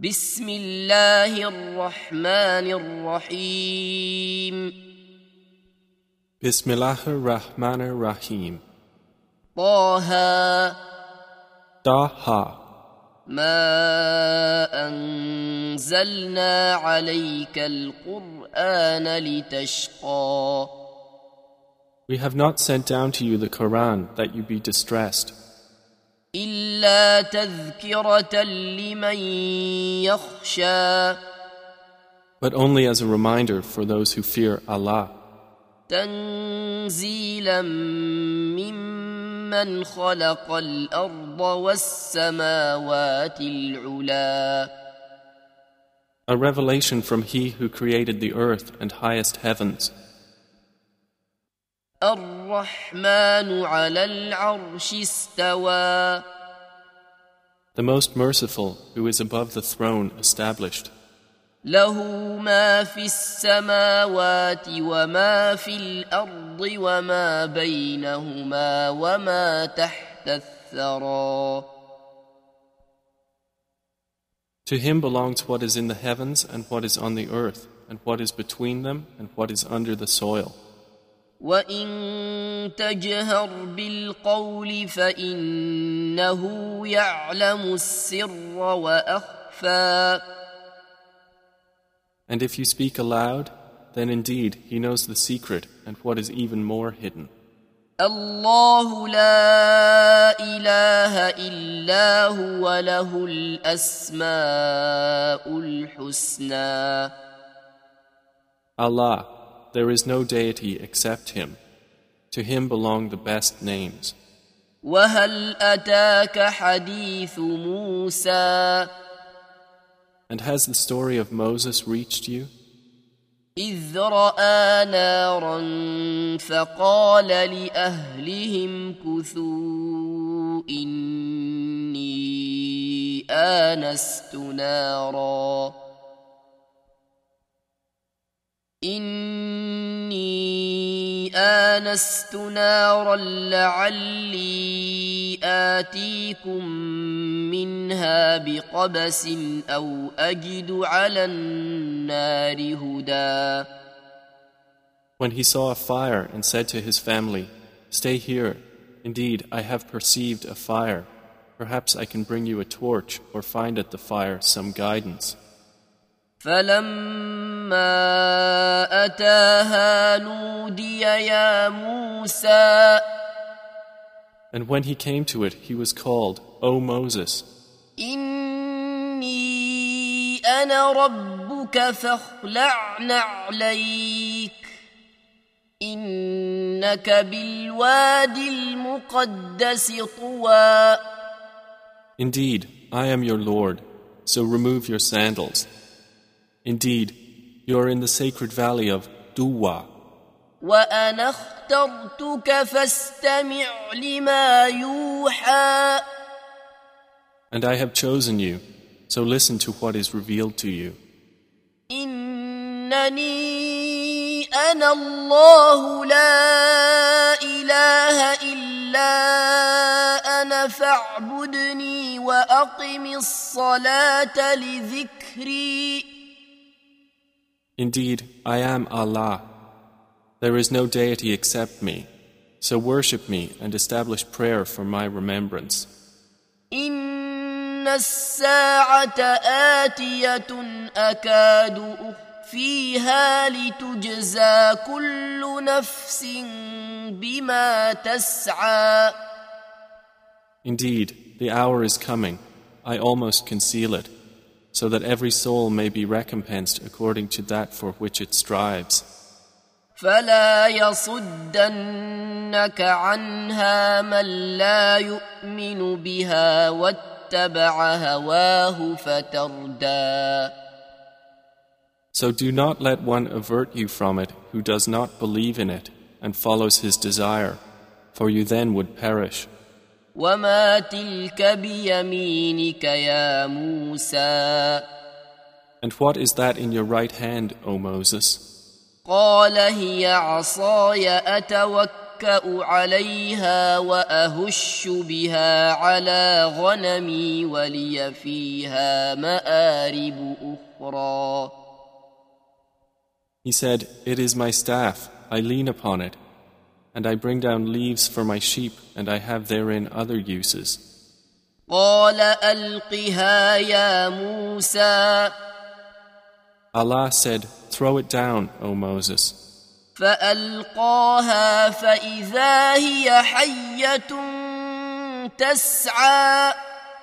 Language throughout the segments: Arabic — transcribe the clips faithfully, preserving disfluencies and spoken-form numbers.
بسم الله الرحمن الرحيم Bismillahir Rahmanir Rahim. طه Taha. ما أنزلنا عليك القرآن لتشقى We have not sent down to you the Quran that you be distressed, إلا تذكرة لمن يخشى but only as a reminder for those who fear Allah, تنزيلا ممن خلق الأرض والسماوات العلا a revelation from He who created the earth and highest heavens, الرحمن على العرش استوى the most merciful who is above the throne established. له ما في السماوات وما في الأرض وما بينهما وما تحت الثرى To Him belongs what is in the heavens and what is on the earth, and what is between them and what is under the soil. وإن تجهر بالقول فإنه يعلم السر وأخفى And if you speak aloud, then indeed He knows the secret and what is even more hidden. الله لا إله إلا هو له الأسماء الحسنى Allah, there is no deity except Him. To Him belong the best names. وهل أتاك حديث موسى And has the story of Moses reached you? إذ رأى نارا فقال لأهلهم كثوا إني آنست نارا إني آنست نارا لعلي آتيكم منها بقبس أو أجد على النار هدى. When he saw a fire and said to his family, "Stay here. Indeed, I have perceived a fire. Perhaps I can bring you a torch or find at the fire some guidance." فلما أتاها نودي يا موسى And when he came to it, he was called, "O Moses, إني أنا ربك فاخلع نعليك إنك بالوادي المقدس طوى. Indeed, I am your Lord, so remove your sandals. Indeed, you are in the sacred valley of Duwa. وأنا اخترتك فاستمع لما يوحى. And I have chosen you, so listen to what is revealed to you. إنني أنا الله لا إله إلا أنا فاعبدني وأقم الصلاة لذكري. Indeed, I am Allah. There is no deity except me. So worship me and establish prayer for my remembrance. إن الساعة آتية أكاد أخفيها لتجزى كل نفس بما تسعى. Indeed, the hour is coming. I almost conceal it, so that every soul may be recompensed according to that for which it strives. فلا يصدنك عنها من لا يؤمن بها واتبع هواه فتردى. So do not let one avert you from it who does not believe in it and follows his desire, for you then would perish. وما تلك بيمينك يا موسى And what is that in your right hand, O Moses? قال هي عصاي أتوكل أتوكأ عليها وأهش بها على غنمي ولي فيها مآرب أخرى. He said, "It is my staff, I lean upon it, and I bring down leaves for my sheep, and I have therein other uses." قال ألقها يا موسى. Allah said, "Throw it down, O Moses." فألقاها فإذا هي حية تسعى.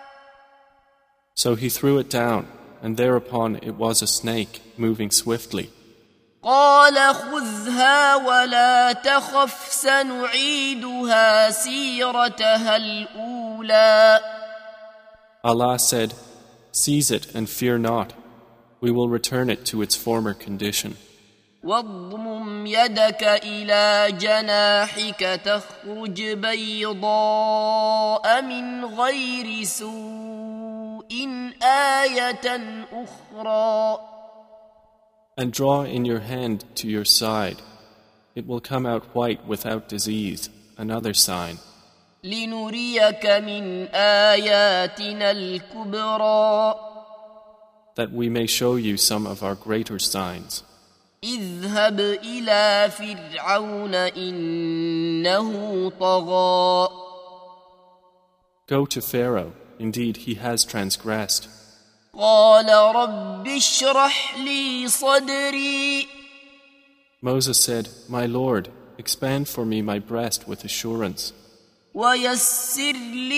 So he threw it down, and thereupon it was a snake moving swiftly. قال خذها ولا تخف سنعيدها سيرتها الأولى. Allah said, "Seize it and fear not. We will return it to its former condition." واضمم يدك إلى جناحك تخرج بيضاء من غير سوء آية أخرى. And draw in your hand to your side. It will come out white without disease, another sign. لنريك من آياتنا الكبرى. That we may show you some of our greater signs. اذهب إلى فرعون إنه طغى. Go to Pharaoh, indeed he has transgressed. قال رب اشرح لي صدري. Moses said, "My Lord, expand for me my breast with assurance. ويسر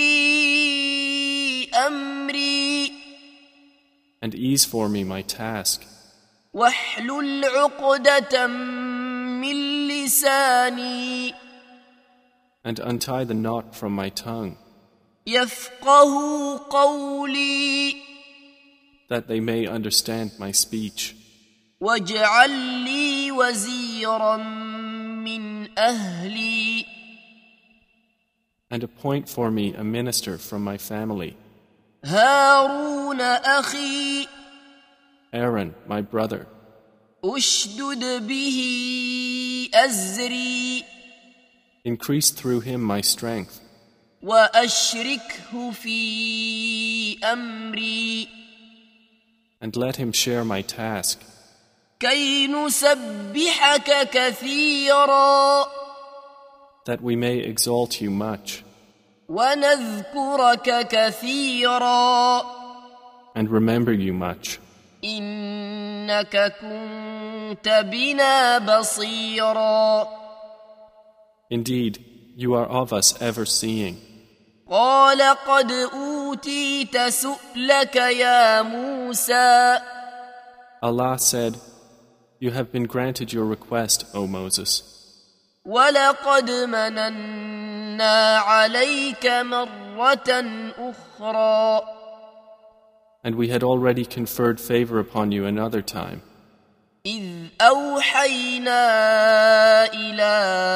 لي أمري. And ease for me my task. واحلل عقدة من لساني. And untie the knot from my tongue. يفقه قولي. That they may understand my speech. واجعل لي وزيرا من أهلي. And appoint for me a minister from my family. هارون أخي. Aaron, my brother. أشدد به أزري. Increase through him my strength. وأشركه في أمري. And let him share my task. كي نسبحك كثيرا. That we may exalt you much. ونذكرك كثيرا. And remember you much. إنك كنت بنا بصيرا. Indeed, you are of us ever seeing. قال قد أوتيت سؤلك يا موسى. Allah said, "You have been granted your request, O Moses. ولقد مننا عليك مرة أخرى. And we had already conferred favor upon you another time. إذ أوحينا إلى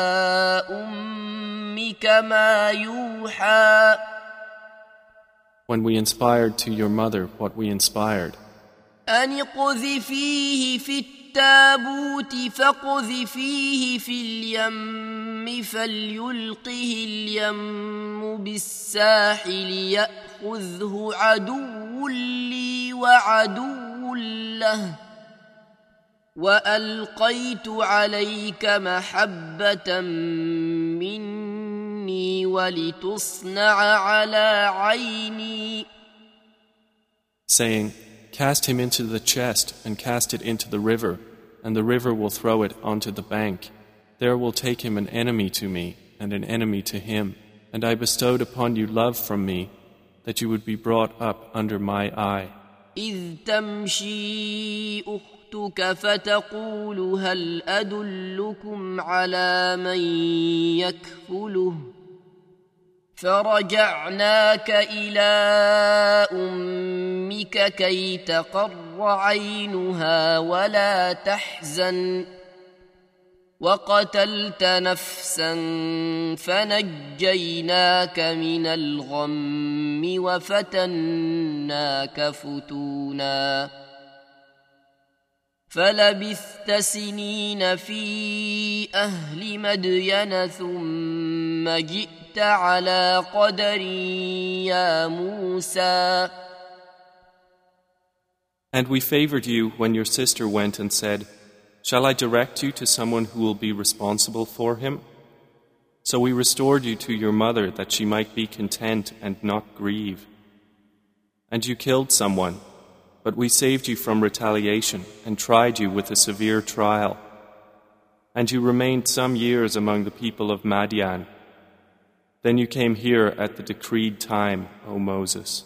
أمك ما يوحى. When we inspired to your mother what we inspired. أن اقذفيه في التابوت فاقذفيه في اليم فليلقه اليم بالساحل يأخذه عدو لي وعدو له. وألقيت عليك محبة مني ولتصنع على عيني. Saying, "Cast him into the chest and cast it into the river, and the river will throw it onto the bank. There will take him an enemy to me and an enemy to him. And I bestowed upon you love from me, that you would be brought up under my eye." إذ تمشي أختك فتقول هل أدلكم على من يكفله. فرجعناك إلى أمك كي تقر عينها ولا تحزن. وقتلت نفسا فنجيناك من الغم وفتناك فتونا. فلبثت سنين في أهل مدين ثم جئت على قدر يا موسى. And we favored you when your sister went and said, "Shall I direct you to someone who will be responsible for him?" So we restored you to your mother that she might be content and not grieve. And you killed someone, but we saved you from retaliation and tried you with a severe trial. And you remained some years among the people of Madian. Then you came here at the decreed time, O Moses.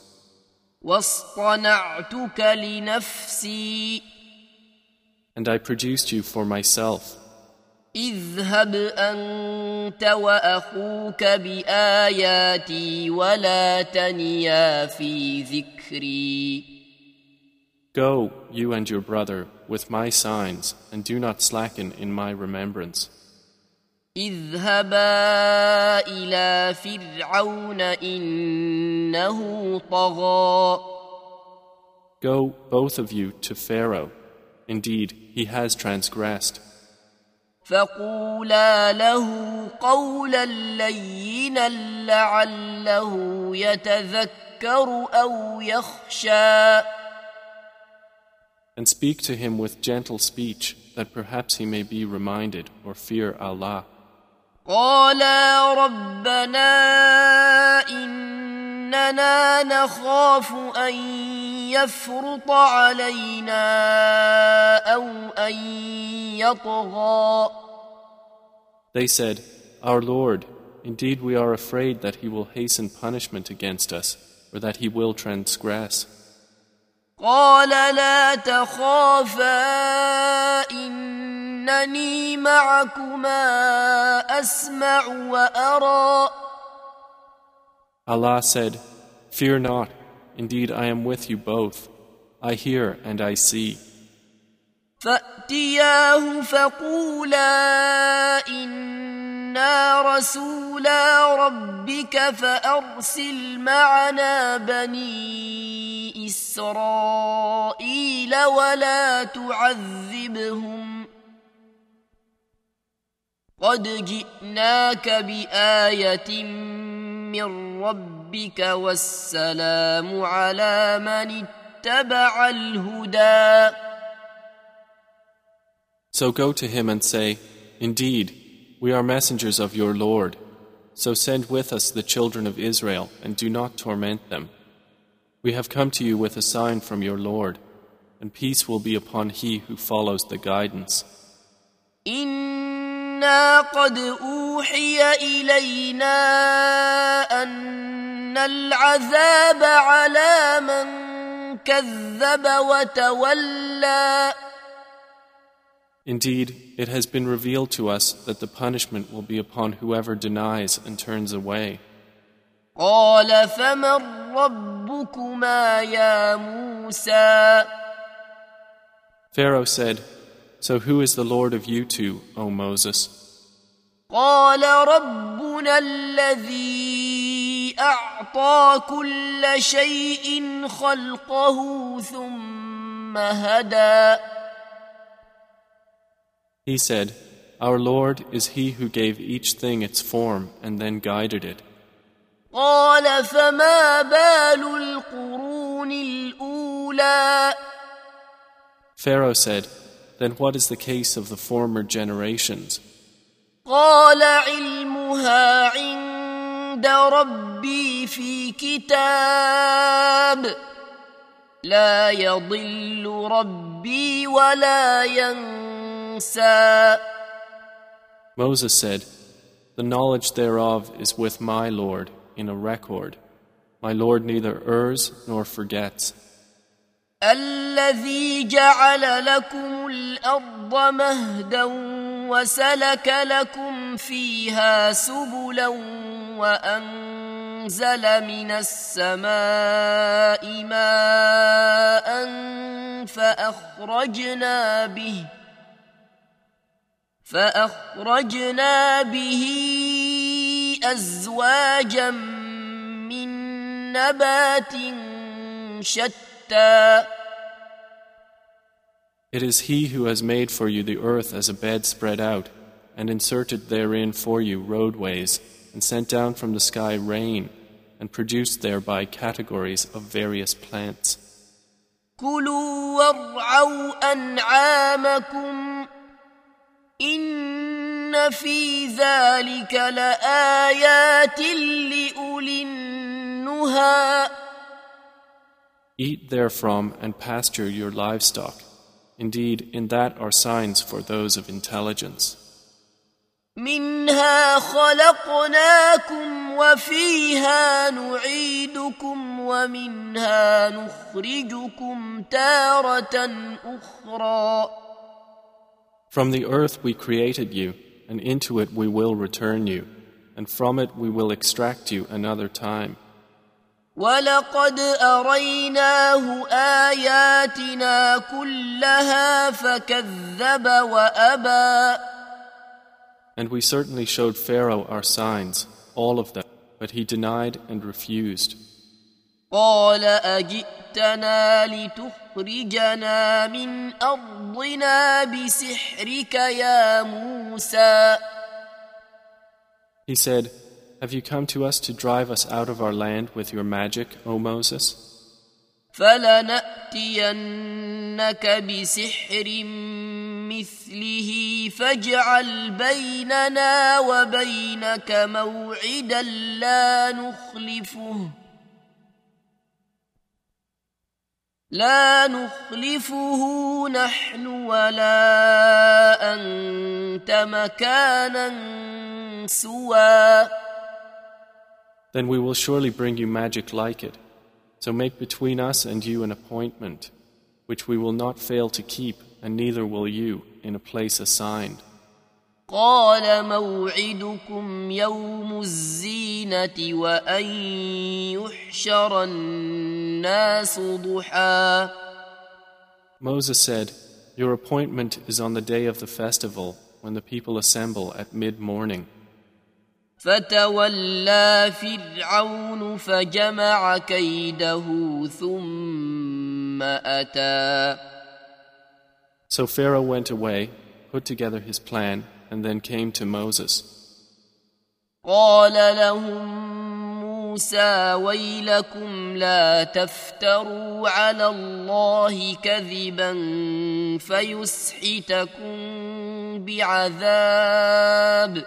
واصطنعتك لنفسي. And I produced you for myself. اذهب أنت وأخوك بآياتي ولا تنيا في ذكري. Go, you and your brother, with my signs, and do not slacken in my remembrance. اذهبا إلى فرعون إنه طغى. Go, both of you, to Pharaoh. Indeed, he has transgressed. فقولا له قولا لينا لعله يتذكر أو يخشى. And speak to him with gentle speech, that perhaps he may be reminded or fear Allah. قالا ربنا إننا نخاف أن يفرط علينا أو أن يطغى. They said, Our Lord, indeed we are afraid that he will hasten punishment against us, or that he will transgress. قال لا تخافا إنني معكما أسمع وأرى. Allah said, Fear not, indeed I am with you both. I hear and I see. فأتياه فقولا إنا رسولا ربك فأرسل معنا بني إسرائيل ولا تعذبهم قد جئناك بآية من ربك والسلام على من اتبع الهدى. So go to him and say, Indeed, we are messengers of your Lord. So send with us the children of Israel and do not torment them. We have come to you with a sign from your Lord, and peace will be upon he who follows the guidance. إنا قد أوحي إلينا أن العذاب على من كذب وتولى. Indeed, it has been revealed to us that the punishment will be upon whoever denies and turns away. قال فمن ربكما يا موسى. Pharaoh said, So who is the Lord of you two, O Moses? قال ربنا الذي أعطى كل شيء خلقه ثم هدى. He said, Our Lord is he who gave each thing its form and then guided it. قال فما بال القرون الأولى. Pharaoh said, Then what is the case of the former generations? قال علمها عند ربي في كتاب لا يضل ربي ولا ينسى. Moses said, The knowledge thereof is with my Lord in a record. My Lord neither errs nor forgets. الذي جعل لكم الأرض مهدا وسلك لكم فيها سبلا وأنزل من السماء ماء فأخرجنا به فأخرجنا به أزواجا من نبات شتى It is He who has made for you the earth as a bed spread out, and inserted therein for you roadways, and sent down from the sky rain, and produced thereby categories of various plants. كلوا وارعوا أنعامكم إن في ذلك لآيات لأولي النهى. Eat therefrom and pasture your livestock. Indeed, in that are signs for those of intelligence. منها خلقناكم وفيها نعيدكم ومنها نخرجكم تارة أخرى. From the earth we created you, and into it we will return you, and from it we will extract you another time. ولقد أريناه آياتنا كلها فكذب وأبى. And we certainly showed Pharaoh our signs, all of them, but he denied and refused. قال أجئتنا لتخرجنا من أرضنا بسحرك يا موسى. He said, Have you come to us to drive us out of our land with your magic, O Moses? فلنأتينك بسحر مثله فاجعل بيننا وبينك موعدا لا نخلفه لا نخلفه نحن ولا أنت مكانا سوى. Then we will surely bring you magic like it. So make between us and you an appointment, which we will not fail to keep, and neither will you, in a place assigned. قال موعدكم يوم الزينة وأن يحشر الناس ضحى. Moses said, Your appointment is on the day of the festival, when the people assemble at mid-morning. فتولى فرعون فجمع كيده ثم أتى. So Pharaoh went away, put together his plan, and then came to Moses. قال لهم موسى ويلكم لا تفتروا على الله كذبا فيسحتكم بعذاب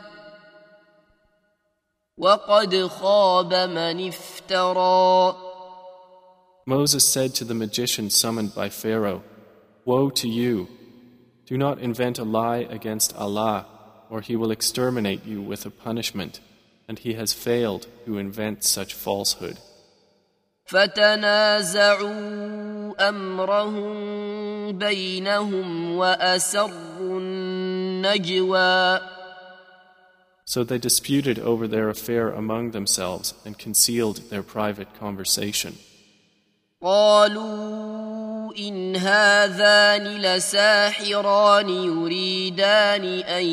وقد خاب من افترى. Moses said to the magician summoned by Pharaoh, Woe to you! Do not invent a lie against Allah, or He will exterminate you with a punishment, and He has failed who invents such falsehood. فتنازعوا أمرهم بينهم وأسروا النجوى. So they disputed over their affair among themselves and concealed their private conversation. قالوا إن هذان لساحران يريدان أن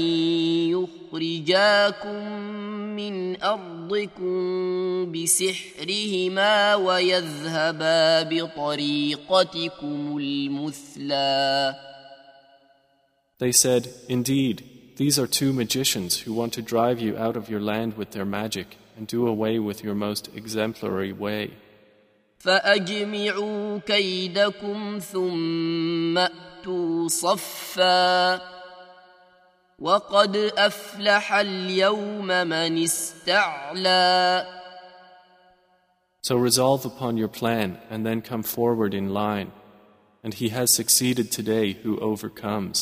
يخرجاكم من أرضكم بسحرهما ويذهبا بطريقتكم المثلى. They said, Indeed, these are two magicians who want to drive you out of your land with their magic and do away with your most exemplary way. فأجمعوا كيدكم ثم أتوا صفا وقد أفلح اليوم من استعلى. So resolve upon your plan and then come forward in line, and he has succeeded today who overcomes.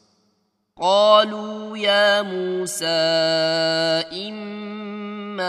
قالوا يا موسى إما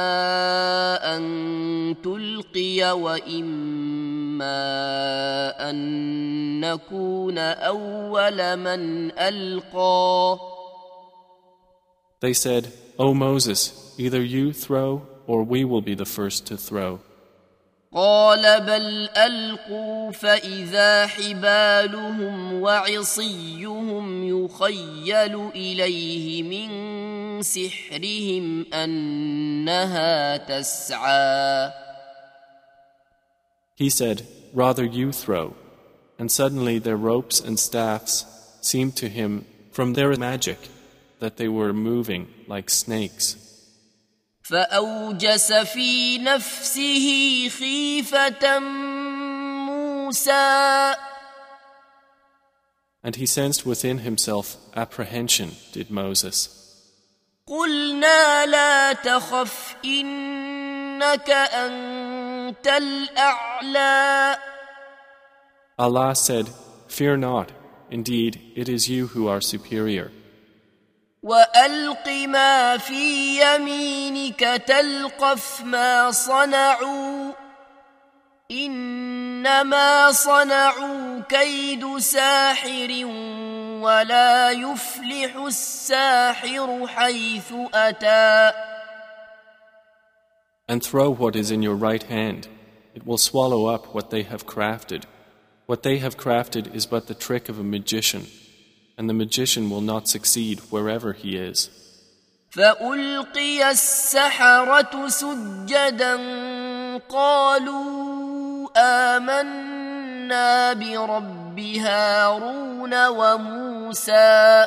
أن تلقي وإما أن نكون أول من ألقى. They said, O Moses, either you throw or we will be the first to throw. قال بل ألقوا فإذا حبالهم وعصيهم يخيل إليه من سحرهم أنها تسعى. He said, Rather you throw. And suddenly their ropes and staffs seemed to him from their magic that they were moving like snakes. فأوجس في نفسه خيفة موسى. And he sensed within himself apprehension, did Moses. قلنا لا تخف إنك أنت الأعلى. Allah said, "Fear not, indeed it is you who are superior." وألق ما في يمينك تلقف ما صنعوا إنما صنعوا كيد ساحر ولا يفلح الساحر حيث أتى. And throw what is in your right hand. It will swallow up what they have crafted. What they have crafted is but the trick of a magician, and the magician will not succeed wherever he is. فألقي السحرة سجدا قالوا آمنا برب هارون وموسى.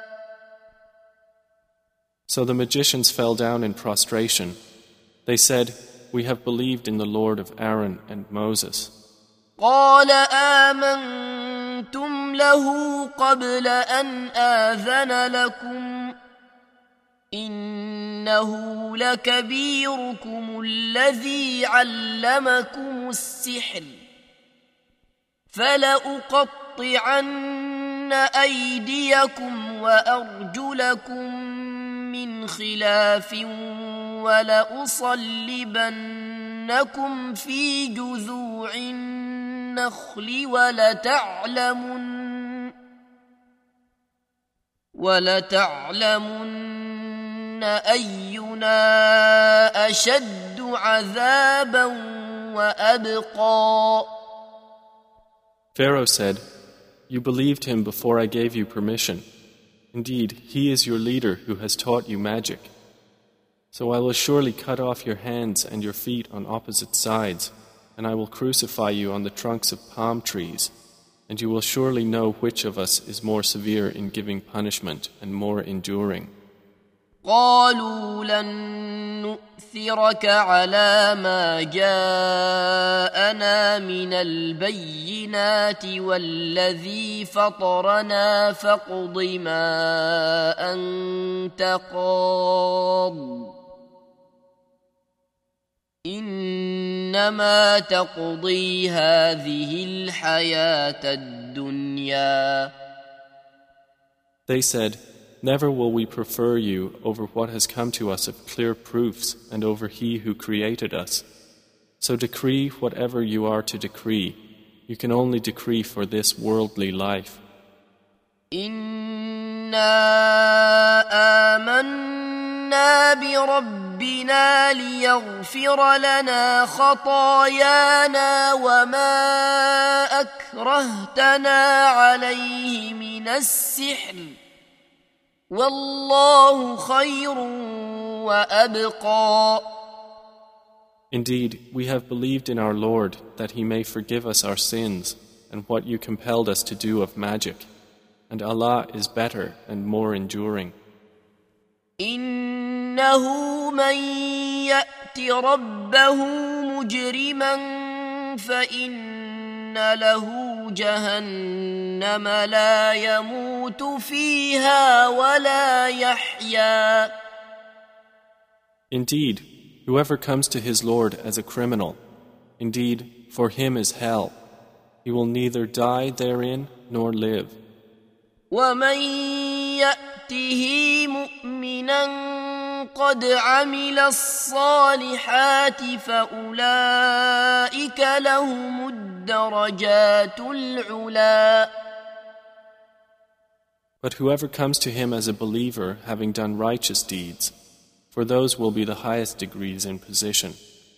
So the magicians fell down in prostration. They said, "We have believed in the Lord of Aaron and Moses." قال آمنتم له قبل أن آذن لكم إنه لكبيركم الذي علمكم السحر فلأقطعن أيديكم وأرجلكم من خلاف ولأصلبنكم في جذوع النخل ولتعلمن ولتعلمن أينا أشد عذابا وأبقى. Pharaoh said, "You believed him before I gave you permission. Indeed, he is your leader who has taught you magic. So I will surely cut off your hands and your feet on opposite sides, and I will crucify you on the trunks of palm trees, and you will surely know which of us is more severe in giving punishment and more enduring." قالوا لن نؤثرك على ما جاءنا من البينات والذي فطرنا فاقض ما أنت قاض إنما تقضي هذه الحياة الدنيا. They said, "Never will we prefer you over what has come to us of clear proofs and over He who created us. So decree whatever you are to decree. You can only decree for this worldly life." إنا آمنا بربنا ليغفر لنا خطايانا وما أكرهتنا عليه من السحر والله خير وأبقى. Indeed, we have believed in our Lord that He may forgive us our sins and what you compelled us to do of magic, and Allah is better and more enduring. إنه من يأت ربه مجرما فإن له جهنم لا يموت فيها ولا يحيا. Indeed, whoever comes to his Lord as a criminal, indeed, for him is hell. He will neither die therein nor live. ومن يأته مؤمنا قد عمل الصالحات فأولئك لهم الدرجات العلا. But whoever comes to him as a believer having done righteous deeds, for those will be the highest degrees in position.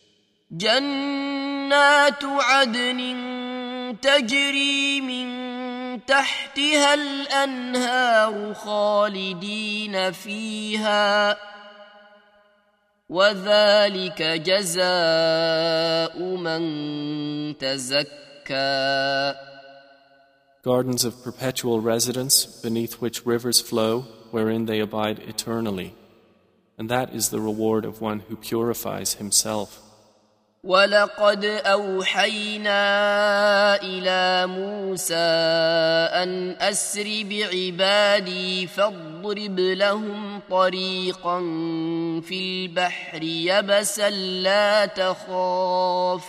جنات عدن تجري من تحتها الأنهار خالدين فيها وذلك جزاء من تزكى gardens of perpetual residence beneath which rivers flow, wherein they abide eternally. And that is the reward of one who purifies himself. وَلَقَدْ أَوْحَيْنَا إِلَى مُوسَىٰ أَنْ أَسْرِ بِعِبَادِي فَاضْرِبْ لَهُمْ طَرِيقًا فِي الْبَحْرِ يَبَسًا لَا تَخَافُ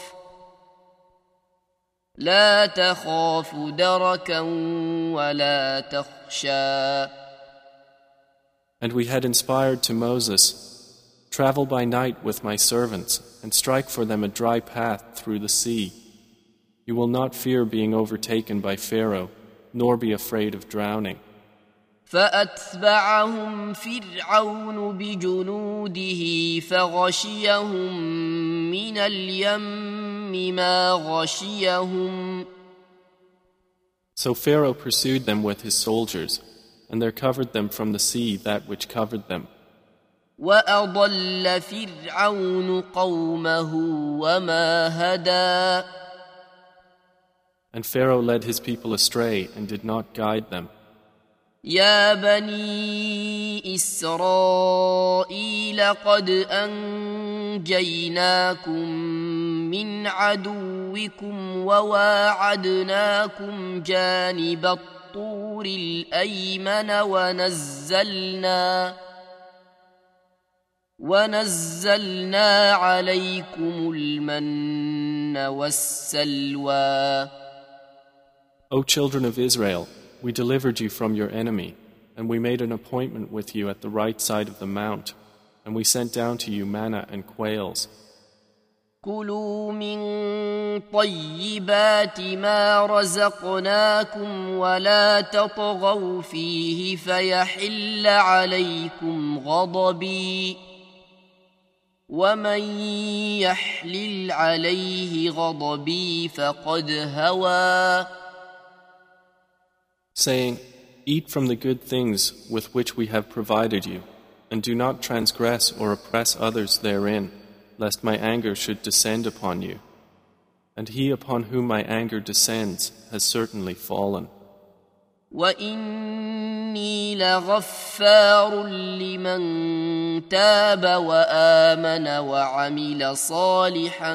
لا تخاف دركا ولا تخشى. And we had inspired to Moses, travel by night with my servants and strike for them a dry path through the sea. You will not fear being overtaken by Pharaoh, nor be afraid of drowning. فأتبعهم فرعون بجنوده فغشيهم من اليم ما غشيهم. So Pharaoh pursued them with his soldiers, and there covered them from the sea that which covered them. وأضل فرعون قومه وما هدى. And Pharaoh led his people astray and did not guide them. يا بني إسرائيل قد أنجيناكم من عدوكم وواعدناكم جانب الطور الأيمن ونزلنا ونزلنا عليكم المن والسلوى. O children of Israel, we delivered you from your enemy, and we made an appointment with you at the right side of the mount, and we sent down to you manna and quails. كلوا من طيبات ما رزقناكم ولا تطغوا فيه فيحل عليكم غضبي ومن يحلل عليه غضبي فقد هوى. Saying, eat from the good things with which we have provided you, and do not transgress or oppress others therein, lest my anger should descend upon you. And he upon whom my anger descends has certainly fallen. وَإِنِّي لَغَفَّارٌ لِمَن تَابَ وَآمَنَ وَعَمِلَ صَالِحًا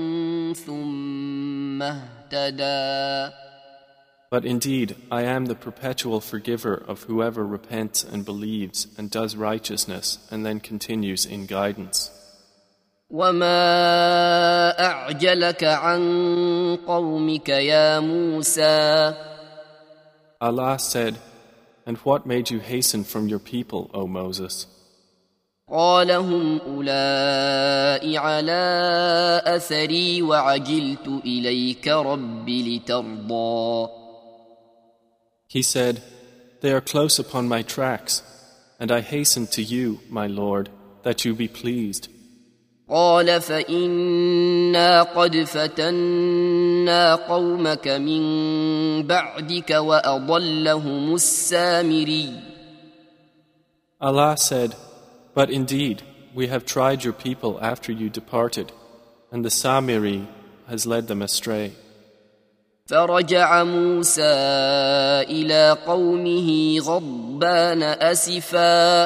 ثُمَّ اهْتَدَى. But indeed, I am the perpetual forgiver of whoever repents and believes and does righteousness and then continues in guidance. وَمَا أَعْجَلَكَ عَن قَوْمِكَ يَا مُوسَى. Allah said, and what made you hasten from your people, O Moses? قال هم أولئك على أثري وعجلت إليك رب لترضى. He said, they are close upon my tracks, and I hasten to you, my Lord, that you be pleased. قال فإنا قد فتنا قومك من بعدك وأضلهم السامري. Allah said, but indeed, we have tried your people after you departed, and the Samiri has led them astray. فرجع موسى إلى قومه غضبان أسفا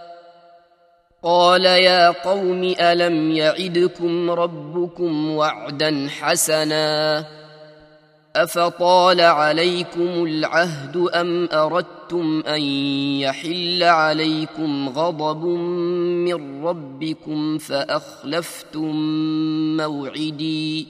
قال يا قوم ألم يعدكم ربكم وعدا حسنا أفطال عليكم العهد أم أردتم أن يحل عليكم غضب من ربكم فأخلفتم موعدي.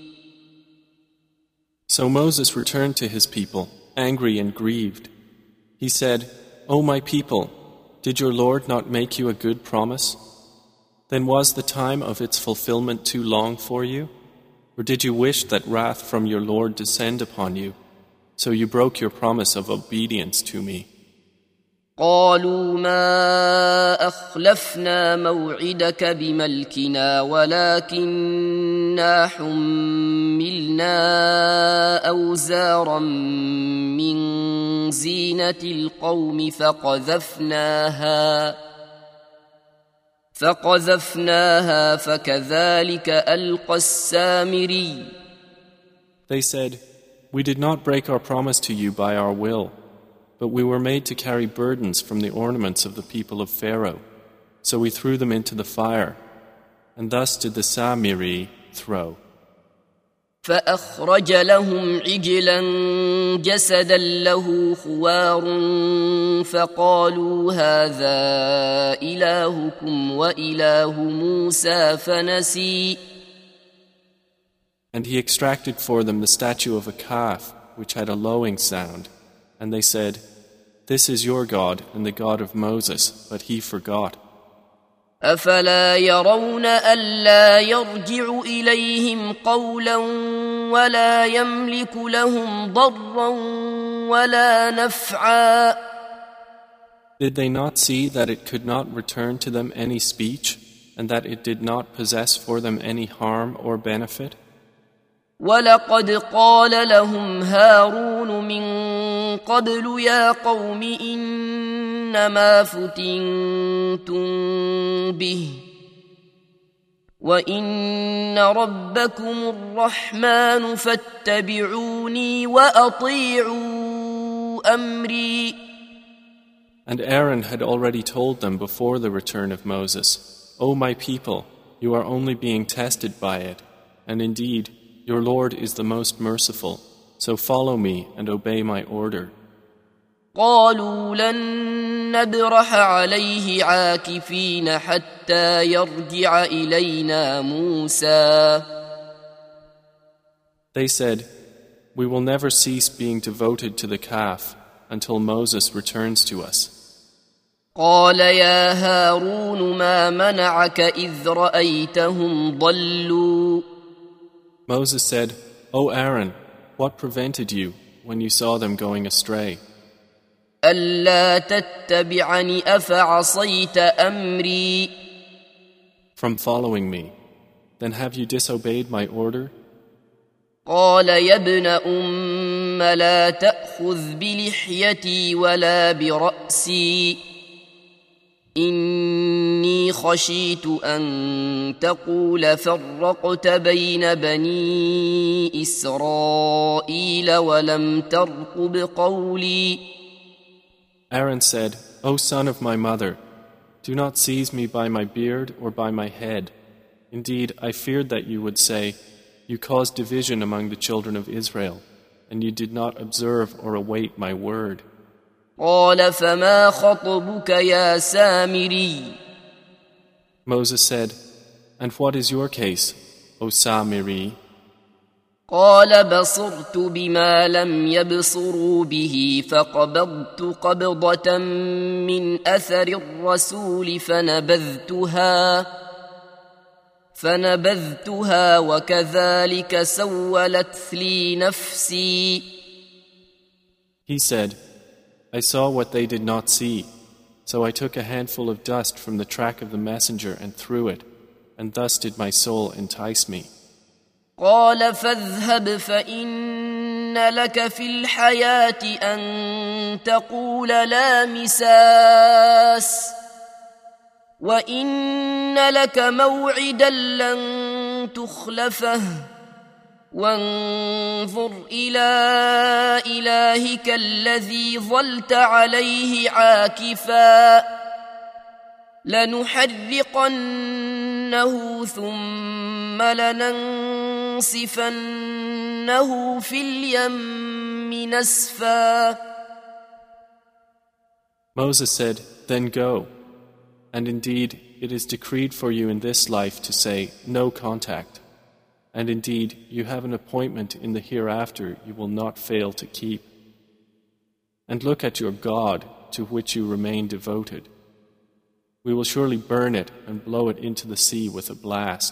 So Moses returned to his people, angry and grieved. He said, O my people, did your Lord not make you a good promise? Then was the time of its fulfillment too long for you? Or did you wish that wrath from your Lord descend upon you? So you broke your promise of obedience to me. قالوا ما أخلفنا موعدك بملكنا ولكننا حملنا أوزارا من زينة القوم فقذفناها فقذفناها فكذلك ألقى السامري. They said, We did not break our promise to you by our will, but we were made to carry burdens from the ornaments of the people of Pharaoh. So we threw them into the fire, and thus did the Samiri throw. فأخرج لهم عجلا جسدا له خوار فقالوا هذا إلهكم وإله موسى فنسي. And he extracted for them the statue of a calf, which had a lowing sound. And they said, "This is your God and the God of Moses," but he forgot. أفلا يرون ألا يرجع إليهم قولا ولا يملك لهم ضرا ولا نفعا. Did they not see that it could not return to them any speech, and that it did not possess for them any harm or benefit? ولقد قال لهم هارون من قبل يا قوم إنما فتنتم به وإن ربكم الرحمن فاتبعوني وأطيعوا أمري. And Aaron had already told them before the return of Moses, "O my people, you are only being tested by it, and indeed, your Lord is the most merciful, so follow me and obey my order." قالوا لن نبرح عليه عاكفين حتى يرجع إلينا موسى. They said, "We will never cease being devoted to the calf until Moses returns to us." قال يا هارون ما منعك إذ رأيتهم ضلوا. Moses said, "O Aaron, what prevented you when you saw them going astray? ألا تتبعني أفعصيت أمري. From following me. Then have you disobeyed my order?" قال يا ابن أم لا تأخذ بلحيتي ولا برأسي إني خشيت أن تقول فرقت بين بني إسرائيل ولم ترقب قولي. Aaron said, "O son of my mother, do not seize me by my beard or by my head. Indeed, I feared that you would say, 'You caused division among the children of Israel, and you did not observe or await my word.'" قال فما خطبك يا سامري. Moses said, "And what is your case, O Samiri?" قال بصرت بما لم يبصروا به فقبضت قبضة من أثر الرسول فنبذتها فنبذتها وكذلك سولت لي نفسي. He said, "I saw what they did not see, so I took a handful of dust from the track of the messenger and threw it, and thus did my soul entice me." قال فاذهب فإن لك في الحياة أن تقول لا مساس وإن لك موعدا لن تخلفه وانظر إلى إلهك الذي ظلت عليه عاكفا لنحرقنه ثم لننسفنه في اليم نسفا. Moses said, "Then go. And indeed, it is decreed for you in this life to say, 'No contact.' And indeed, you have an appointment in the hereafter you will not fail to keep. And look at your God, to which you remain devoted. We will surely burn it and blow it into the sea with a blast."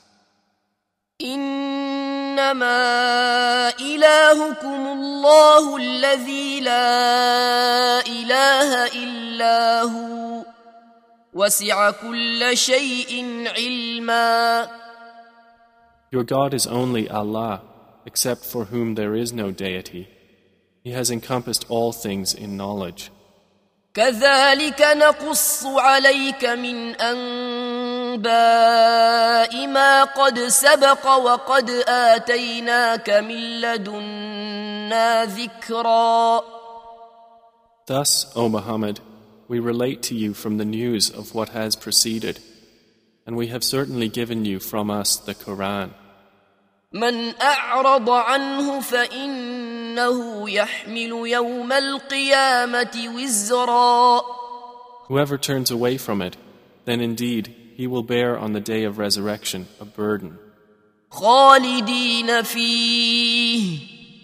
إنما إلهكم الله الذي لا إله إلا هو وسع كل شيء علما. Your God is only Allah, except for whom there is no deity. He has encompassed all things in knowledge. كذلك نقص عليك من أنباء ما قد سبق وقد آتيناك من لدنا ذكرا. Thus, O Muhammad, we relate to you from the news of what has preceded, and we have certainly given you from us the Quran. من أعرض عنه فإنه يحمل يوم القيامة وزرا. Whoever turns away from it, then indeed he will bear on the day of resurrection a burden. خالدين فيه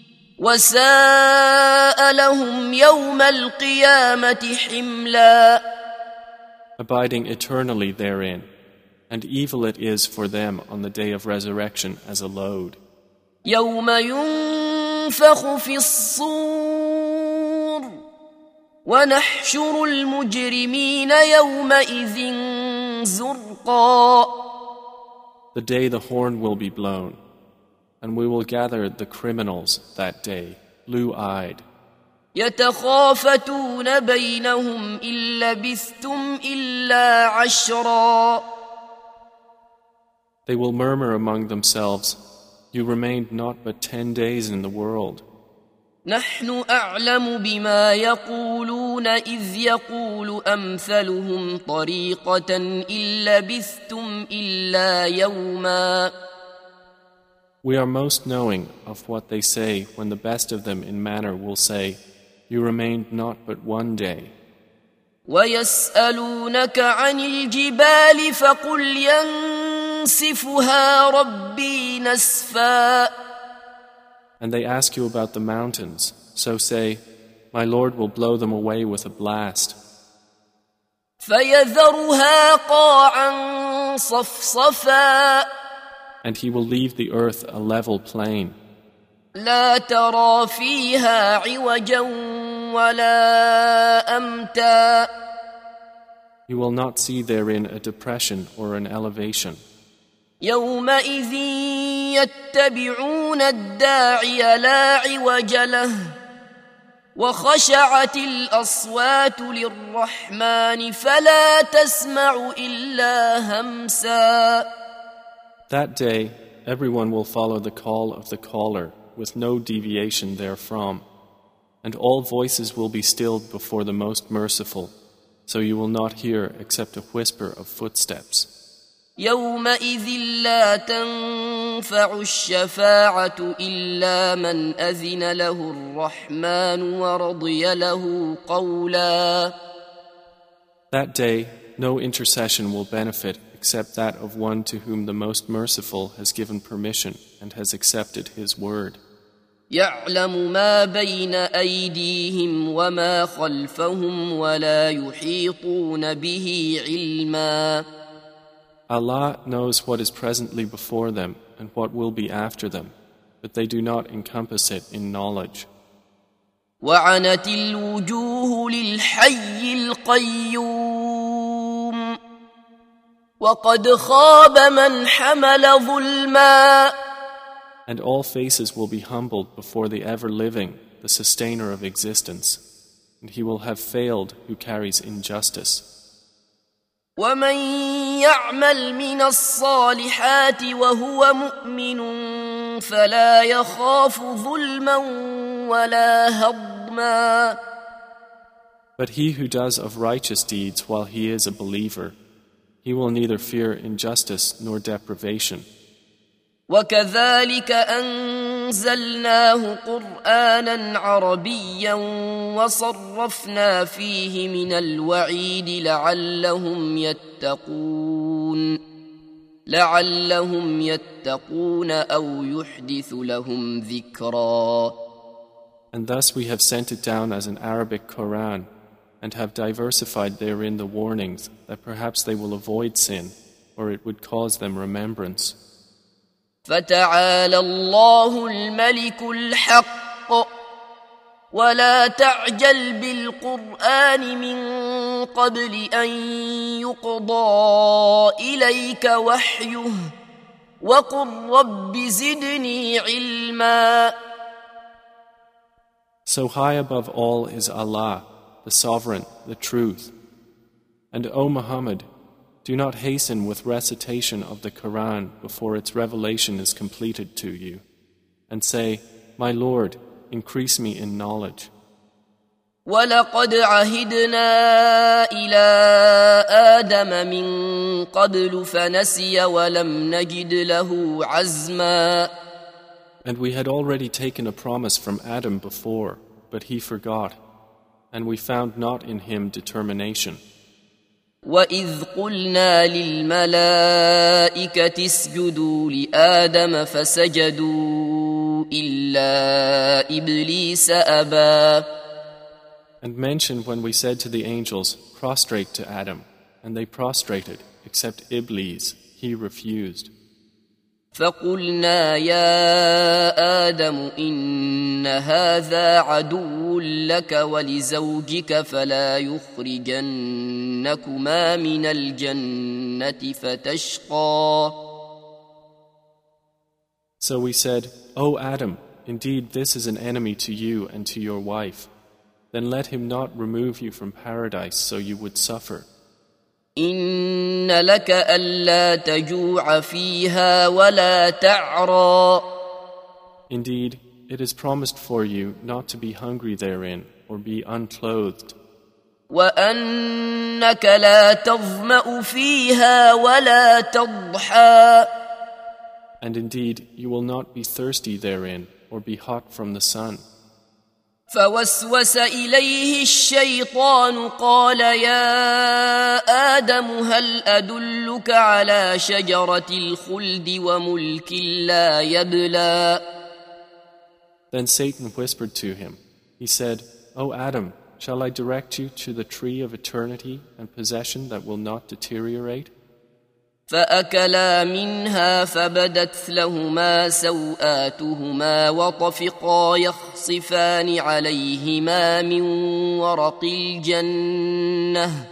وساء لهم يوم القيامة حملا. Abiding eternally therein, and evil it is for them on the day of resurrection as a load. يوم ينفخ في الصور ونحشر المجرمين يومئذ زرقا. The day the horn will be blown, and we will gather the criminals that day, blue-eyed. يتخافتون بينهم إن لبثتم إلا عشرا. They will murmur among themselves, "You remained not but ten days in the world." نحن أعلم بما يقولون إذ يقول أمثلهم طريقة إن لبثتم إلا يوما. We are most knowing of what they say when the best of them in manner will say, "You remained not but one day." ويسألونك عن الجبال فقل ينسفها ربي نسفا. And they ask you about the mountains, so say, "My Lord will blow them away with a blast." فيذرها قاعا صفصفا. And he will leave the earth a level plain. لا ترى فيها عوجا ولا أمتا. You will not see therein a depression or an elevation. يومئذ يتبعون الداعي لا عوج له وخشعت الأصوات للرحمن فلا تسمع إلا همسا. That day, everyone will follow the call of the caller with no deviation therefrom, and all voices will be stilled before the Most Merciful, so you will not hear except a whisper of footsteps. يومئذ لا تنفع الشفاعة إلا من أذن له الرحمن ورضي له قولا. That day, no intercession will benefit except that of one to whom the Most Merciful has given permission and has accepted his word. يعلم ما بين أيديهم وما خلفهم ولا يحيطون به علما. Allah knows what is presently before them and what will be after them, but they do not encompass it in knowledge. وعنت الوجوه للحي القيوم وقد خاب من حمل ظلما. And all faces will be humbled before the ever-living, the sustainer of existence, and he will have failed who carries injustice. ومن يعمل من الصالحات وهو مؤمن فلا يخاف ظلما ولا هضما. But he who does of righteous deeds while he is a believer, he will neither fear injustice nor deprivation. وكذلك أنزلناه قرآنا عربيا وصرفنا فيه من الوعيد لعلهم يتقون لعلهم يتقون أو يحدث لهم ذكرا. And thus we have sent it down as an Arabic Quran and have diversified therein the warnings that perhaps they will avoid sin or it would cause them remembrance. فتعالى الله الملك الحق ولا تعجل بالقرآن من قبل أن يقضى إليك وحيه وقل رب زدني علما. So high above all is Allah, the Sovereign, the Truth. And O Muhammad, Do not hasten with recitation of the Quran before its revelation is completed to you, and say, My Lord, increase me in knowledge. وَلَقَدْ عَهِدْنَا إِلَىٰ آدَمَ مِن قَبْلُ فَنَسِيَ وَلَمْ نَجِدْ لَهُ عَزْمًا. And we had already taken a promise from Adam before, but he forgot, and we found not in him determination. وَإِذْ قُلْنَا لِلْمَلَائِكَةِ اسْجُدُوا لِآدَمَ فَسَجَدُوا إِلَّا إِبْلِيسَ أَبَى. And mention when we said to the angels, Prostrate to Adam, and they prostrated, except Iblis, he refused. فَقُلْنَا يَا آدَمُ إِنَّ هَذَا عَدُوٌّ لَكَ وَلِزَوْجِكَ فَلَا يُخْرِجَنَّكُمَا مِنَ الْجَنَّةِ فَتَشْقَى. So we said, O Adam, indeed this is an enemy to you and to your wife. Then let him not remove you from paradise so you would suffer. إِنَّ لَكَ أَلَّا تَجُوعَ فِيهَا وَلَا تَعْرَى. Indeed, it is promised for you not to be hungry therein or be unclothed. وَأَنَّكَ لَا تَظْمَأُ فِيهَا وَلَا تَضْحَى. And indeed, you will not be thirsty therein or be hot from the sun. فوسوس إليه الشيطان قال يا آدم هل أدلك على شجرة الخلد وملك لا يبلى. Then Satan whispered to him. He said, O Adam, shall I direct you to the tree of eternity and possession that will not deteriorate? فأكلا منها فبدت لهما سوآتهما وطفقا يخصفان عليهما من ورق الجنة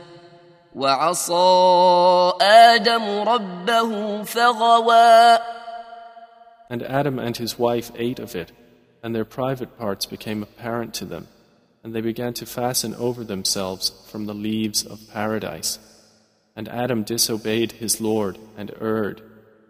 وعصى آدم ربه فغوى. And Adam and his wife ate of it, and their private parts became apparent to them, and they began to fasten over themselves from the leaves of paradise. And Adam disobeyed his Lord and erred.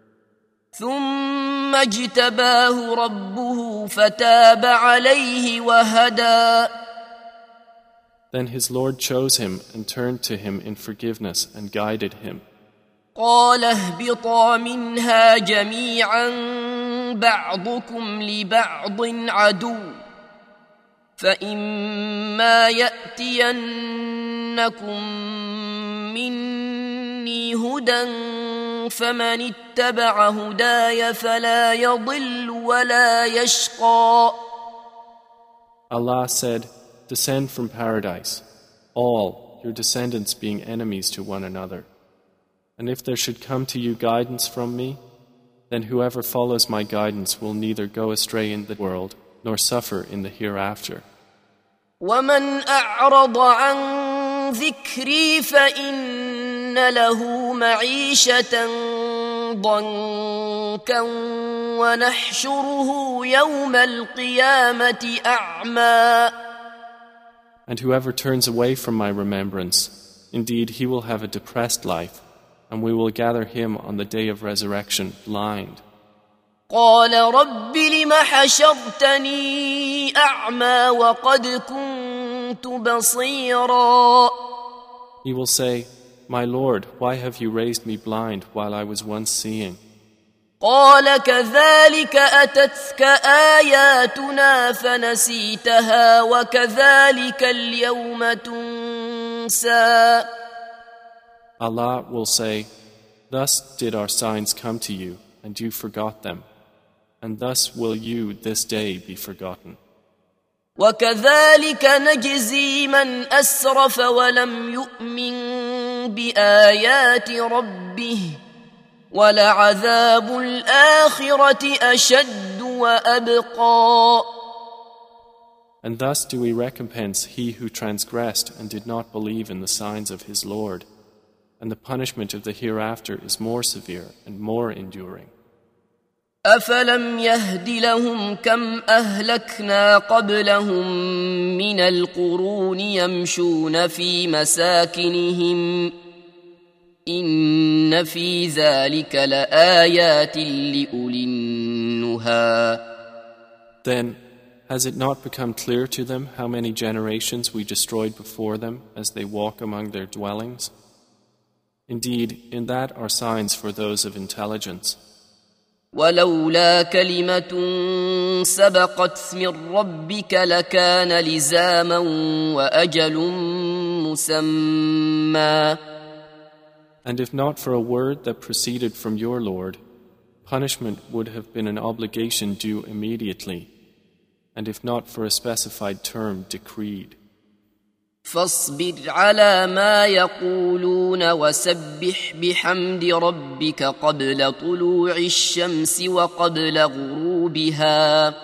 ثم اجتباه ربه فتاب عليه وهدى. Then his Lord chose him and turned to him in forgiveness and guided him. قال اهبطا منها جميعا بعضكم لبعض عدو فإما يأتينكم مني هدى فمن اتبع هداي فلا يضل ولا يشقى. Allah said, Descend from paradise, all your descendants being enemies to one another. And if there should come to you guidance from me, then whoever follows my guidance will neither go astray in the world nor suffer in the hereafter. وَمَنْ أَعْرَضَ عَنْ ذِكْرِي فَإِنَّ لَهُ مَعِيشَةً ضَنكًا وَنَحْشُرُهُ يَوْمَ الْقِيَامَةِ أَعْمَى. And whoever turns away from my remembrance, indeed he will have a depressed life, and we will gather him on the day of resurrection blind. قال رب لم حشرتني أعمى وقد كنت بصيرا. He will say, My Lord, why have you raised me blind while I was once seeing? قال كذلك أتتك آياتنا فنسيتها وكذلك اليوم تنسى. Allah will say, Thus did our signs come to you, and you forgot them, and thus will you this day be forgotten. وكذلك نجزي من أسرف ولم يؤمن بآيات ربه ولعذاب الآخرة أشد وأبقى. And thus do we recompense he who transgressed and did not believe in the signs of his Lord, and the punishment of the hereafter is more severe and more enduring. أفلم يهد لهم كم أهلكنا قبلهم من القرون يمشون في مساكنهم إن في ذلك لآيات لأولي النهى. Then, has it not become clear to them how many generations we destroyed before them as they walk among their dwellings? Indeed, in that are signs for those of intelligence. ولولا كلمة سبقت من ربك لكان لزاما وأجل مسمى. And if not for a word that proceeded from your Lord, punishment would have been an obligation due immediately, and if not for a specified term decreed. فاصبر على ما يقولون وسبح بحمد ربك قبل طلوع الشمس وقبل غروبها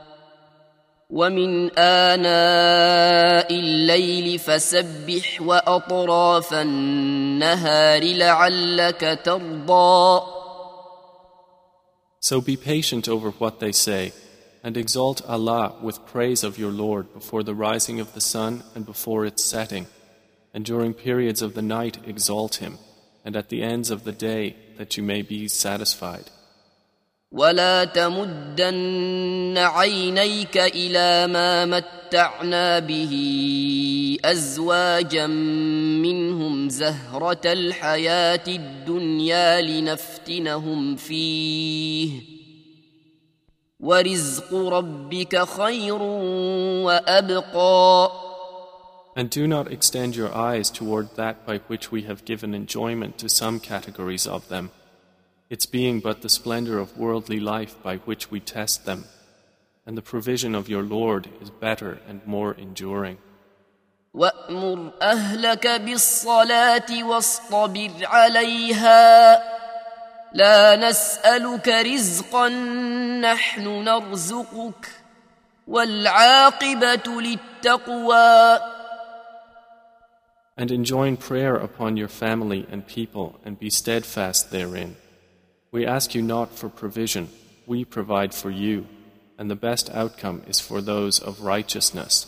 ومن آناء الليل فسبح وأطراف النهار لعلك ترضى. So be patient over what they say, and exalt Allah with praise of your Lord before the rising of the sun and before its setting, and during periods of the night exalt Him, and at the ends of the day that you may be satisfied. ولا تمدن عينيك إلى ما متعنا به أزواجا منهم زهرة الحياة الدنيا لنفتنهم فيه ورزق ربك خير وأبقى. And do not extend your eyes toward that by which we have given enjoyment to some categories of them, its being but the splendor of worldly life by which we test them, and the provision of your Lord is better and more enduring. وأمر أهلك بالصلاة واصطبر عليها لا نسألك رزقا نحن نرزقك والعاقبة للتقوى. And enjoin prayer upon your family and people and be steadfast therein. We ask you not for provision, we provide for you, and the best outcome is for those of righteousness.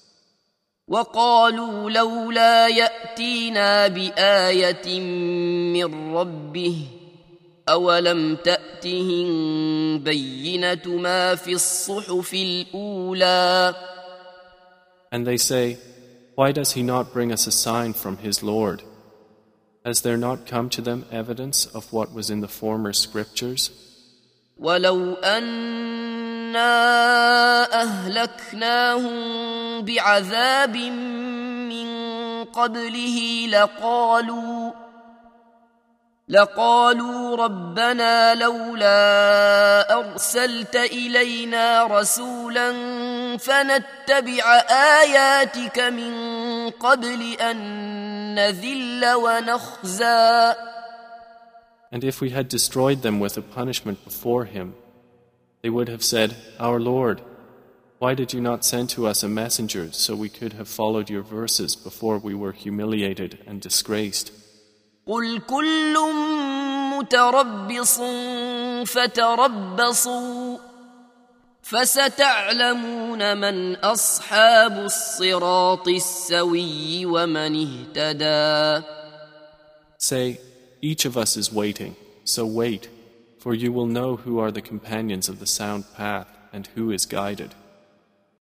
وقالوا لولا يأتينا بآية من ربه أولم تأتهم بينة ما في الصحف الأولى. And they say, why does he not bring us a sign from his Lord? Has there not come to them evidence of what was in the former scriptures? ولو أنا أهلكناهم بعذاب من قبله لقالوا لقالوا ربنا لولا أرسلت إلينا رسولا فنتبع آياتك من قبل أن نذل ونخزى. And if we had destroyed them with a punishment before him, they would have said, Our Lord, why did you not send to us a messenger so we could have followed your verses before we were humiliated and disgraced? قل كل متربص فتربصوا فستعلمون من أصحاب الصراط السوي ومن اهتدى. Say, each of us is waiting, so wait, for you will know who are the companions of the sound path and who is guided.